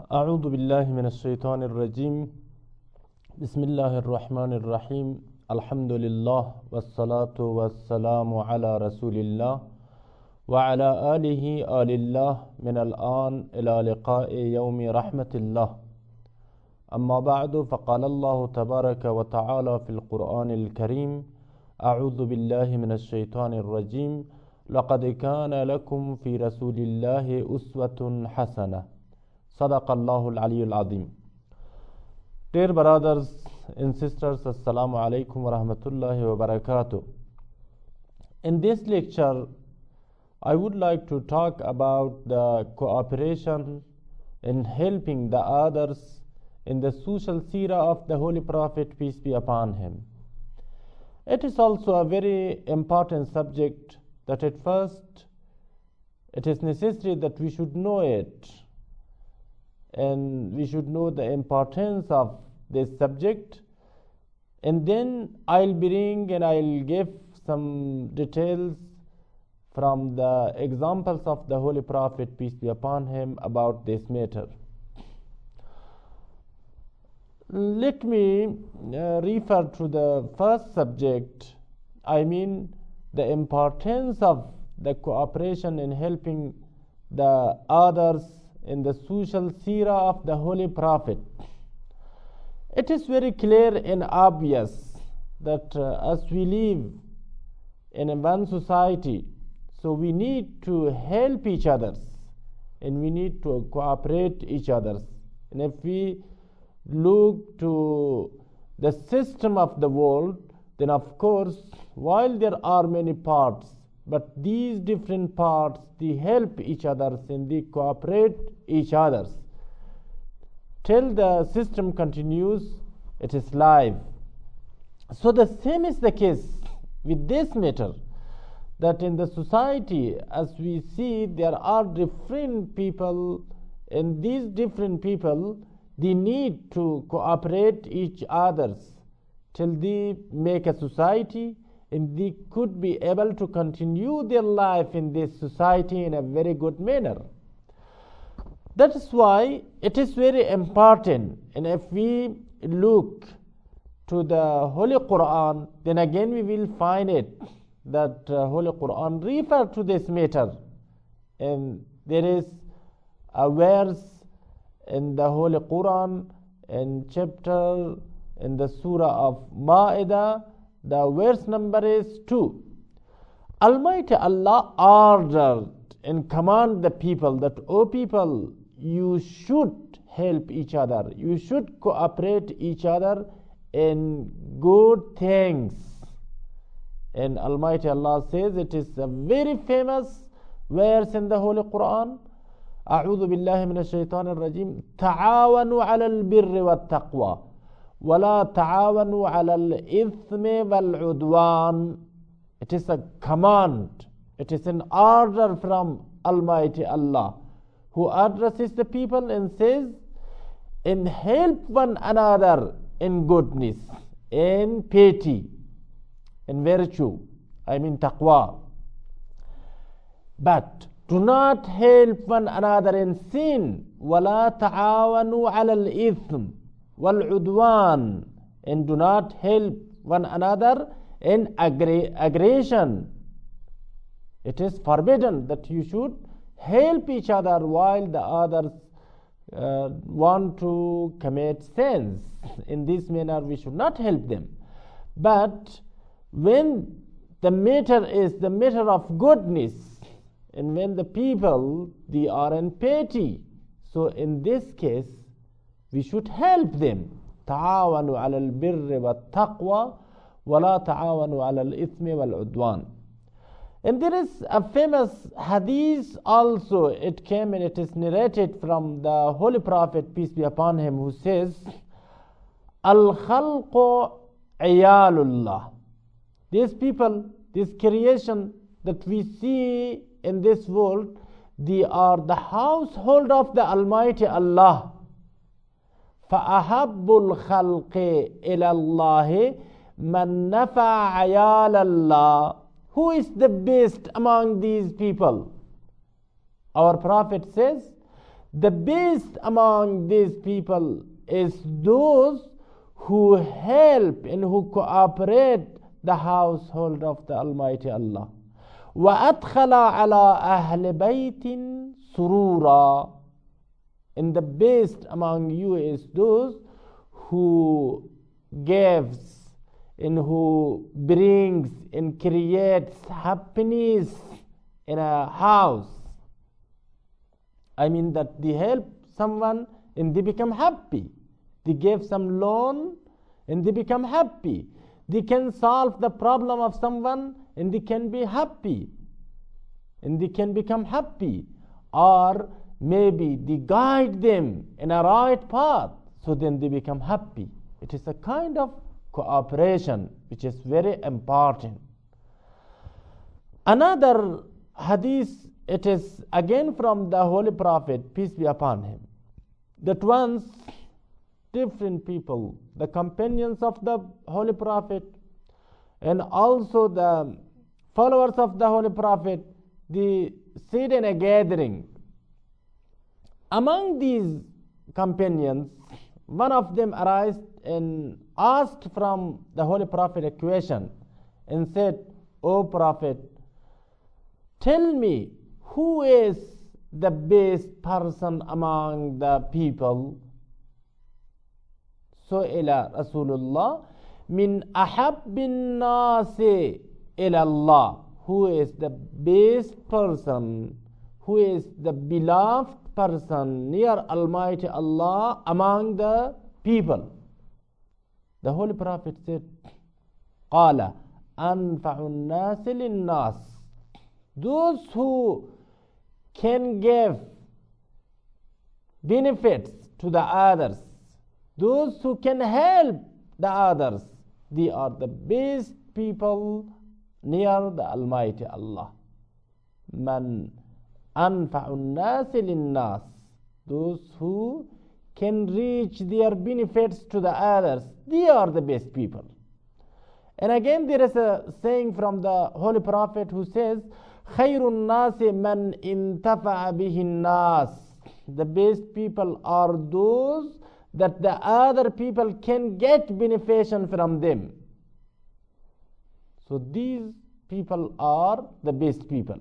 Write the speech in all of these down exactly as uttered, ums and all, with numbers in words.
أعوذ بالله من الشيطان الرجيم بسم الله الرحمن الرحيم الحمد لله والصلاة والسلام على رسول الله وعلى آله آل الله من الآن إلى لقاء يوم رحمة الله. أما بعد، فقال الله تبارك وتعالى في القرآن الكريم: أعوذ بالله من الشيطان الرجيم لقد كان لكم في رسول الله أسوة حسنة. صدق الله العلي العظيم. Dear brothers and sisters, Assalamu alaikum wa rahmatullahi wa barakatuh. In this lecture, I would like to talk about the cooperation in helping the others in the social seerah of the Holy Prophet, peace be upon him. It is also a very important subject that at first it is necessary that we should know it, and we should know the importance of this subject, and then I'll bring and I'll give some details from the examples of the Holy Prophet, peace be upon him, about this matter. Let me uh, refer to the first subject, I mean the importance of the cooperation in helping the others in the social seerah of the Holy Prophet. It is very clear and obvious that uh, as we live in one society, so we need to help each other and we need to cooperate each other. And if we look to the system of the world, then of course, while there are many parts, but these different parts, they help each other and they cooperate each other. Till the system continues, it is live. So the same is the case with this matter, that in the society, as we see, there are different people, and these different people, they need to cooperate each others till they make a society, and they could be able to continue their life in this society in a very good manner. That is why it is very important, and if we look to the Holy Quran, then again we will find it that uh, Holy Quran refer to this matter, and there is a verse in the Holy Quran in chapter in the surah of Ma'idah. The verse number is two. Almighty Allah ordered and command the people that, O people, you should help each other, you should cooperate each other in good things. And Almighty Allah says, it is a very famous verse in the Holy Quran: أعوذ بالله من الشيطان الرجيم تعاونوا على البر والتقوى وَلَا تَعَاوَنُوا عَلَى الْإِثْمِ وَالْعُدْوَانِ. It is a command, it is an order from Almighty Allah, who addresses the people and says, and help one another in goodness, in piety, in virtue, I mean taqwa. But do not help one another in sin. وَلَا تَعَاوَنُوا عَلَى الْإِثْمِ wal-udwan, and do not help one another in aggra- aggression. It is forbidden that you should help each other while the others uh, want to commit sins. In this manner we should not help them. But when the matter is the matter of goodness, and when the people, they are in piety, so in this case we should help them. تعاونوا على البر والتقوى ولا تعاونوا على الإثم والعدوان. And there is a famous hadith also, it came and it is narrated from the Holy Prophet, peace be upon him, who says, Al-Khalqu Iyalullah. These people, this creation that we see in this world, they are the household of the Almighty Allah. فَأَحَبُّ الْخَلْقِ إِلَى اللَّهِ مَنْ نَفَعَ عَيَالَ اللَّهِ. Who is the best among these people? Our Prophet says The best among these people is those who help and who cooperate the household of the Almighty Allah. وَأَدْخَلَ عَلَىٰ أَهْلِ بَيْتٍ سُرُورًا. And the best among you is those who gives and who brings and creates happiness in a house. I mean that they help someone and they become happy. They give some loan and they become happy. They can solve the problem of someone and they can be happy. And they can become happy. Or maybe they guide them in a right path, so then they become happy. It is a kind of cooperation which is very important. Another hadith, it is again from the Holy Prophet, peace be upon him, that once different people, the companions of the Holy Prophet and also the followers of the Holy Prophet, they sit in a gathering. Among these companions, one of them arose and asked from the Holy Prophet a question and said, O Prophet, tell me, who is the best person among the people? سئل رسول الله من أحب الناس إلى الله. Who is the best person, who is the beloved person near Almighty Allah among the people? The Holy Prophet said, قال أنفع الناس للناس. Those who can give benefits to the others, those who can help the others, they are the best people near the Almighty Allah. Man أنفع الناس للناس. Those who can reach their benefits to the others, they are the best people. And again there is a saying from the Holy Prophet who says, خير الناس من انتفع به الناس. The best people are those that the other people can get benefitation from them. So these people are the best people.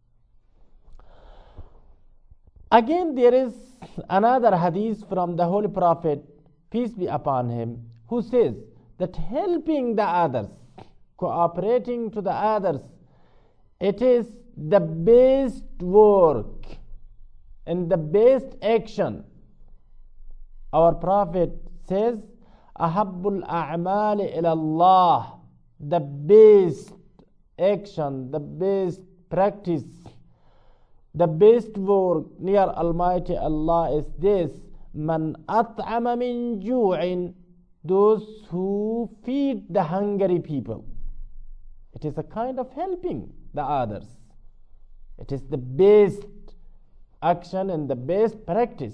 Again there is another hadith from the Holy Prophet, peace be upon him, who says that helping the others, cooperating to the others, it is the best work and the best action. Our Prophet says, أَحَبُّ الْأَعْمَالِ إِلَى اللَّهِ. The best action, the best practice, the best work near Almighty Allah is this: Man at'ama min ju'in. Those who feed the hungry people. It is a kind of helping the others. It is the best action and the best practice.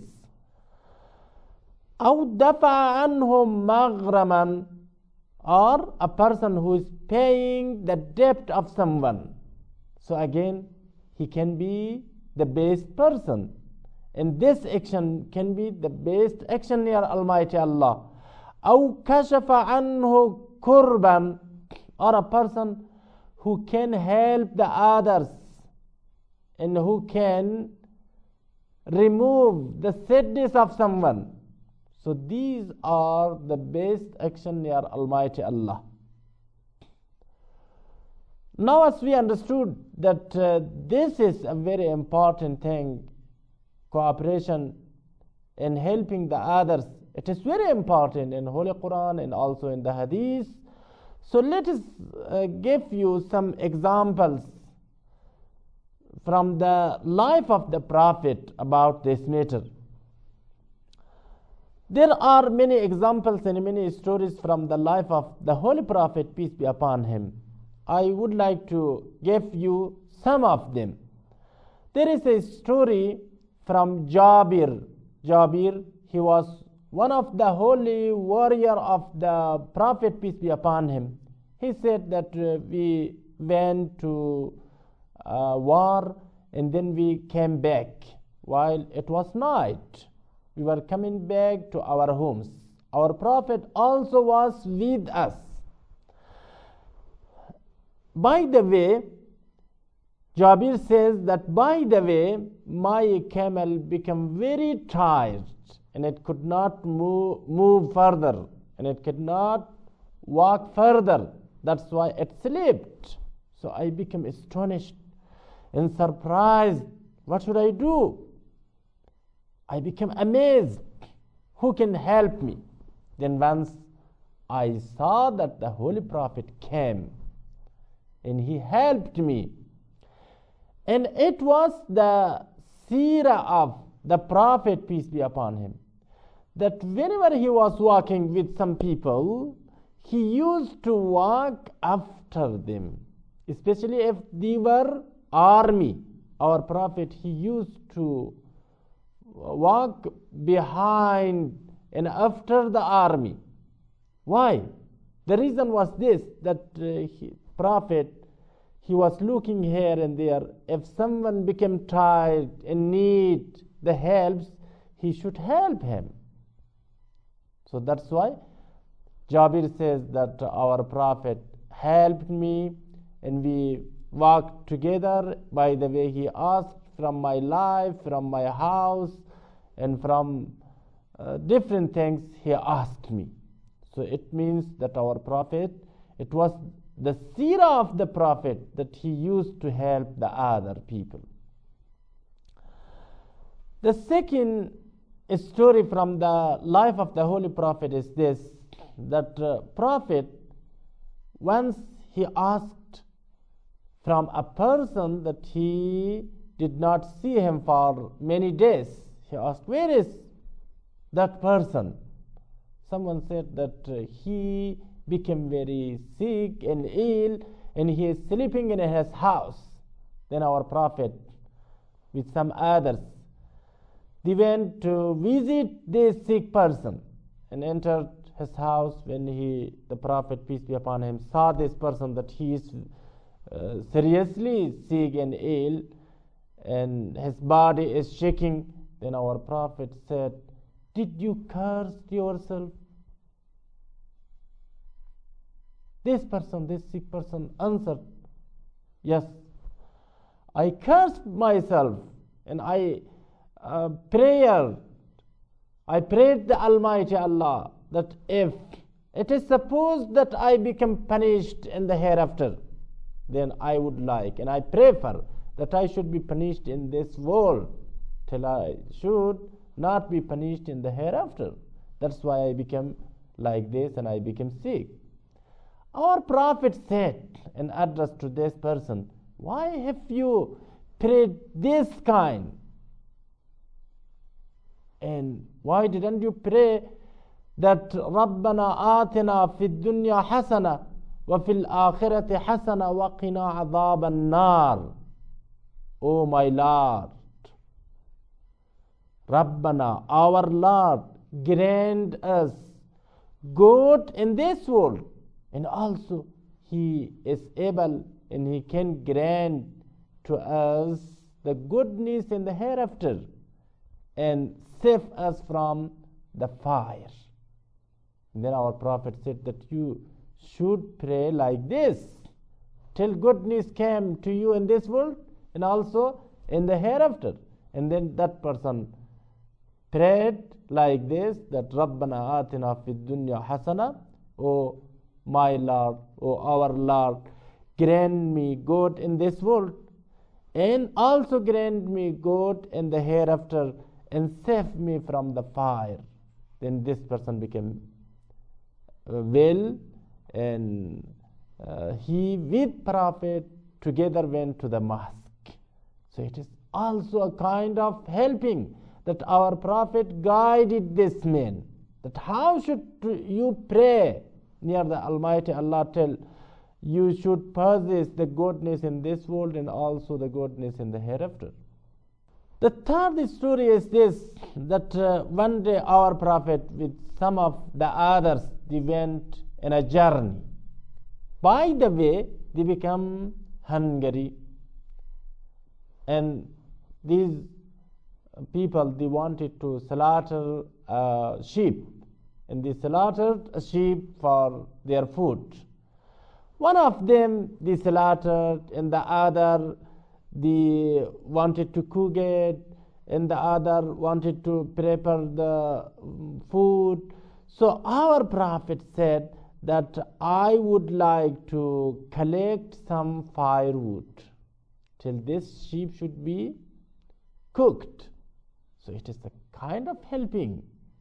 أو دفع عنهم مغرما. Or a person who is paying the debt of someone. So again, he can be the best person. And this action can be the best action near Almighty Allah. أو كشف عنه كربا. Or a person who can help the others and who can remove the sadness of someone. So these are the best action near Almighty Allah. Now as we understood that uh, this is a very important thing, cooperation and helping the others, it is very important in Holy Quran and also in the Hadith. So let us uh, give you some examples from the life of the Prophet about this matter. There are many examples and many stories from the life of the Holy Prophet, peace be upon him. I would like to give you some of them. There is a story from Jabir. Jabir, he was one of the holy warrior of the Prophet, peace be upon him. He said that uh, we went to uh, war and then we came back. while it was night. We were coming back to our homes. Our Prophet also was with us. By the way, Jabir says that by the way, my camel became very tired and it could not move, move further and it could not walk further. That's why it slept. So I became astonished and surprised. What should I do? I became amazed. Who can help me? Then once I saw that the Holy Prophet came and he helped me. And it was the seerah of the Prophet, peace be upon him, that whenever he was walking with some people, he used to walk after them, especially if they were army. Our Prophet, he used to walk behind and after the army. Why? The reason was this, that uh, he, Prophet, he was looking here and there. If someone became tired and need the helps, he should help him. So that's why Jabir says that our Prophet helped me and we walked together. By the way, he asked from my life, from my house, and from uh, different things he asked me. So it means that our Prophet, it was the seerah of the Prophet that he used to help the other people. The second story from the life of the Holy Prophet is this, that uh, Prophet, once he asked from a person that he did not see him for many days. He asked, where is that person? Someone said that uh, he became very sick and ill and he is sleeping in his house. Then our Prophet with some others, they went to visit this sick person and entered his house. When he, the Prophet, peace be upon him, saw this person that he is uh, seriously sick and ill and his body is shaking, then our Prophet said, did you curse yourself? This person, this sick person answered, yes, I cursed myself and I uh, prayer, I prayed the Almighty Allah that if it is supposed that I become punished in the hereafter, then I would like and I prefer that I should be punished in this world till I should not be punished in the hereafter. That's why I became like this and I became sick. Our Prophet said in address to this person, why have you prayed this kind? And why didn't you pray that رَبَّنَا آتِنَا فِي الدُّنْيَا حَسَنَةً وَفِي الْآخِرَةِ حَسَنَةً وَقِنَا عَذَابَ النَّارِ? O my Lord, Rabbana, our Lord, grant us good in this world, and also He is able and He can grant to us the goodness in the hereafter and save us from the fire. And then our Prophet said that you should pray like this till goodness came to you in this world and also in the hereafter. And then that person prayed like this, that Rabbana atina fid dunya hasana, O my Lord, O our Lord, grant me good in this world and also grant me good in the hereafter and save me from the fire. Then this person became uh, well, and uh, he with Prophet together went to the mosque. So it is also a kind of helping that our Prophet guided this man, that how should you pray near the Almighty Allah till you should possess the goodness in this world and also the goodness in the hereafter. The third story is this, that uh, one day our Prophet with some of the others, they went in a journey. By the way, they become hungry, and these people, they wanted to slaughter uh, sheep, and they slaughtered a sheep for their food. One of them they slaughtered, and the other they wanted to cook it, and the other wanted to prepare the food. So our Prophet said that I would like to collect some firewood till this sheep should be cooked. So it is a kind of helping.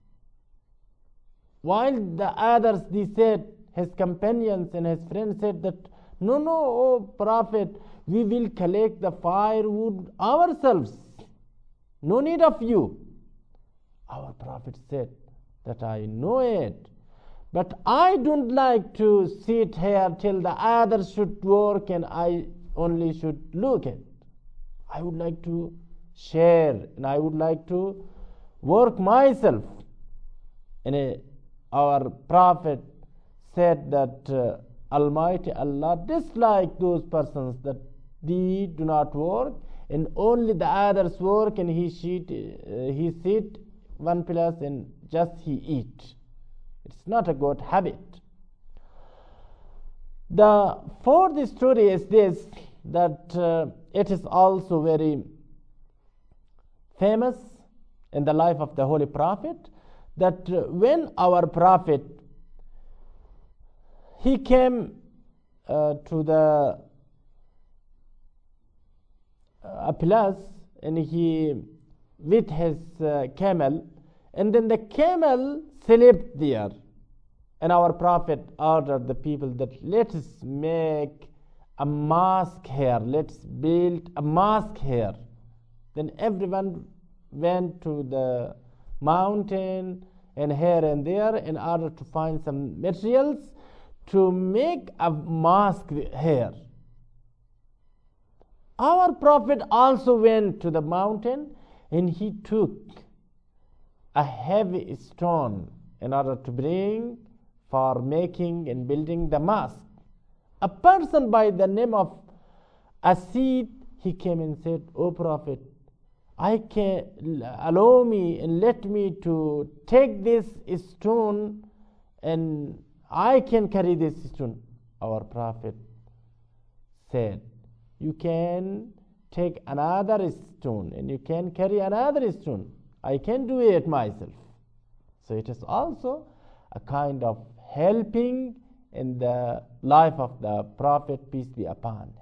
While the others, they said, his companions and his friends said that, no, no, O Prophet, we will collect the firewood ourselves. No need of you. Our Prophet said that I know it, but I don't like to sit here till the others should work and I only should look at. I would like to share, and I would like to work myself. And uh, our Prophet said that uh, Almighty Allah dislikes those persons that they do not work and only the others work, and he sit, uh, he sit one place and just he eat. It's not a good habit. The fourth story is this, that uh, it is also very famous in the life of the Holy Prophet, that uh, when our Prophet, he came uh, to the uh, a place, and he with his uh, camel, and then the camel slept there, and our Prophet ordered the people that let us make a mosque here, let's build a mosque here. Then everyone went to the mountain and here and there in order to find some materials to make a mosque here. Our Prophet also went to the mountain, and he took a heavy stone in order to bring for making and building the mosque. A person by the name of Asid, he came and said, O Prophet, I can allow me and let me to take this stone, and I can carry this stone. Our Prophet said, you can take another stone and you can carry another stone. I can do it myself. So it is also a kind of helping in the life of the Prophet, peace be upon him.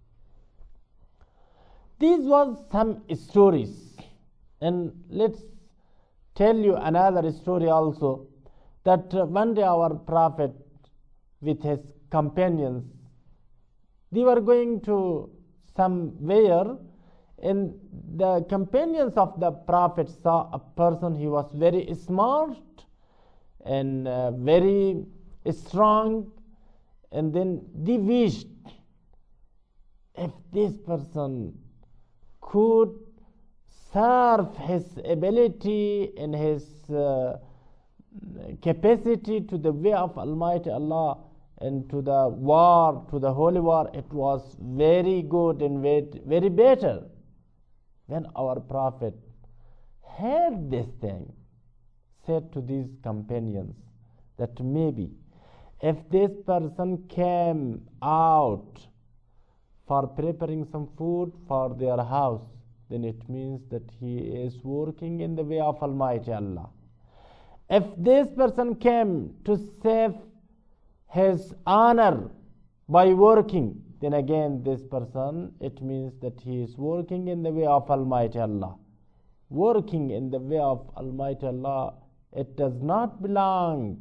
These was some stories, and let's tell you another story also, that uh, one day our Prophet with his companions, they were going to somewhere, and the companions of the Prophet saw a person, he was very smart and uh, very strong, and then they wished if this person could serve his ability and his uh, capacity to the way of Almighty Allah and to the war, to the holy war, it was very good and very, very better. When our Prophet heard this thing, said to these companions that maybe if this person came out for preparing some food for their house, then it means that he is working in the way of Almighty Allah. If this person came to save his honor by working, then again this person, it means that he is working in the way of Almighty Allah. Working in the way of Almighty Allah, it does not belong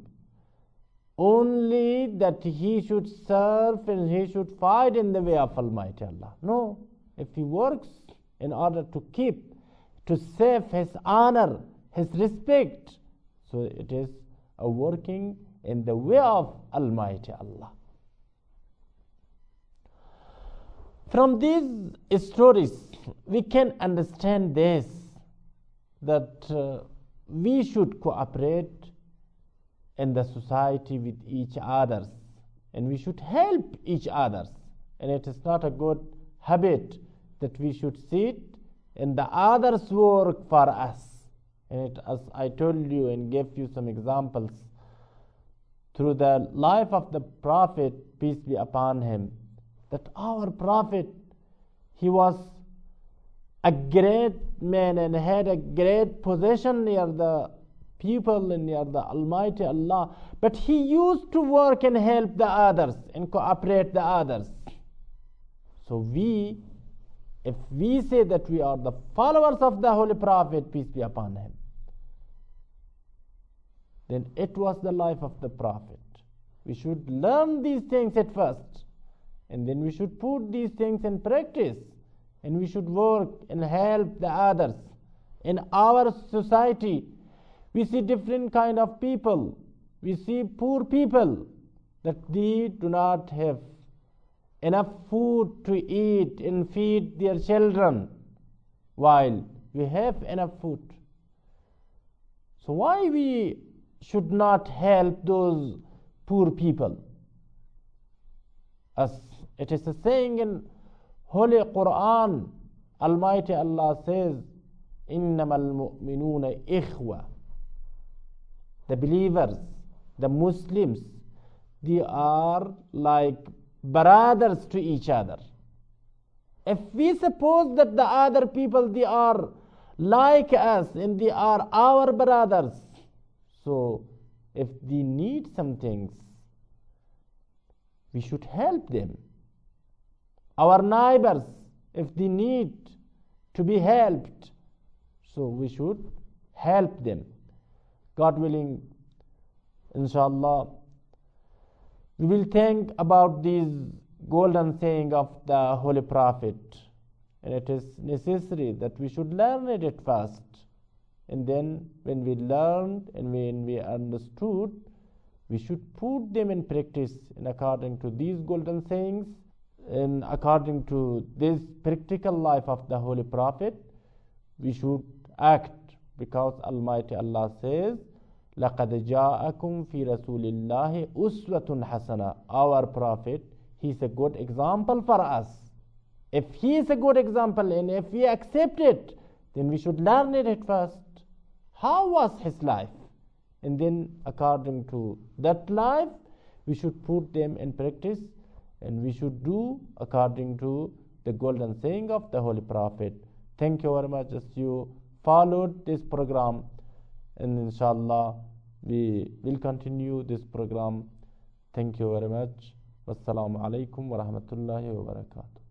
only that he should serve and he should fight in the way of Almighty Allah. No, if he works in order to keep, to save his honor, his respect, so it is a working in the way of Almighty Allah. From these stories, we can understand this, that uh, we should cooperate in the society with each others, and we should help each others. And it is not a good habit that we should sit and the others work for us. And it, as I told you and gave you some examples, through the life of the Prophet, peace be upon him, that our Prophet, he was a great man and had a great position near the people and near the Almighty Allah, but he used to work and help the others and cooperate the others. So we, if we say that we are the followers of the Holy Prophet, peace be upon him, then it was the life of the Prophet. We should learn these things at first, and then we should put these things in practice, and we should work and help the others. In our society, we see different kind of people. We see poor people that they do not have enough food to eat and feed their children, while we have enough food. So why we should not help those poor people? As it is a saying in Holy Quran, Almighty Allah says, إِنَّمَا الْمُؤْمِنُونَ إِخْوَةً. The believers, the Muslims, they are like brothers to each other. If we suppose that the other people, they are like us and they are our brothers, so if they need some things, we should help them. Our neighbors, if they need to be helped, so we should help them. God willing, inshallah, we will think about these golden saying of the Holy Prophet, and it is necessary that we should learn it at first, and then when we learned and when we understood, we should put them in practice in according to these golden sayings and according to this practical life of the Holy Prophet. We should act, because Almighty Allah says, لَقَدْ جَاءَكُمْ فِي رَسُولِ اللَّهِ أُسْوَةٌ حَسَنَةٌ. Our Prophet, he is a good example for us. If he is a good example and if we accept it, then we should learn it at first. How was his life? And then according to that life, we should put them in practice, and we should do according to the golden saying of the Holy Prophet. Thank you very much as you followed this program, and inshallah we will continue this program. Thank you very much. Wassalamu alaikum wa rahmatullahi wa barakatuh.